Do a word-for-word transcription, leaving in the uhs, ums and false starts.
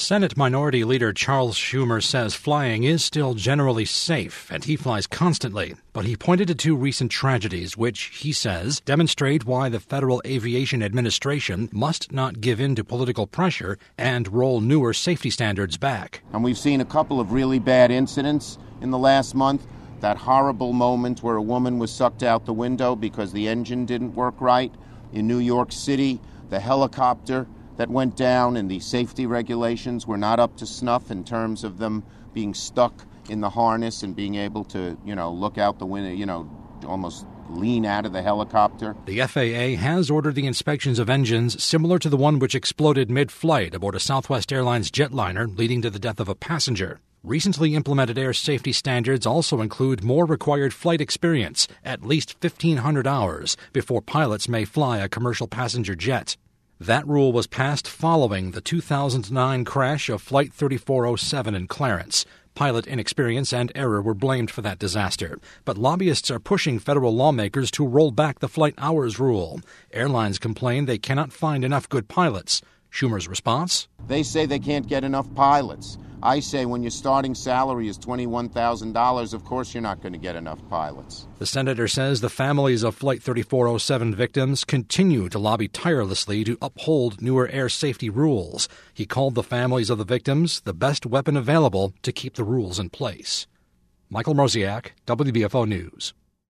Senate Minority Leader Charles Schumer says flying is still generally safe, and he flies constantly. But he pointed to two recent tragedies, which, he says, demonstrate why the Federal Aviation Administration must not give in to political pressure and roll newer safety standards back. And we've seen a couple of really bad incidents in the last month. That horrible moment where a woman was sucked out the window because the engine didn't work right. In New York City, the helicopter that went down and the safety regulations were not up to snuff in terms of them being stuck in the harness and being able to, you know, look out the window, you know, almost lean out of the helicopter. The F A A has ordered the inspections of engines similar to the one which exploded mid-flight aboard a Southwest Airlines jetliner, leading to the death of a passenger. Recently implemented air safety standards also include more required flight experience, at least fifteen hundred hours, before pilots may fly a commercial passenger jet. That rule was passed following the two thousand nine crash of Flight thirty-four oh seven in Clarence. Pilot inexperience and error were blamed for that disaster. But lobbyists are pushing federal lawmakers to roll back the flight hours rule. Airlines complain they cannot find enough good pilots. Schumer's response? They say they can't get enough pilots. I say when your starting salary is twenty-one thousand dollars, of course you're not going to get enough pilots. The senator says the families of Flight thirty-four oh seven victims continue to lobby tirelessly to uphold newer air safety rules. He called the families of the victims the best weapon available to keep the rules in place. Michael Mrozek, W B F O News.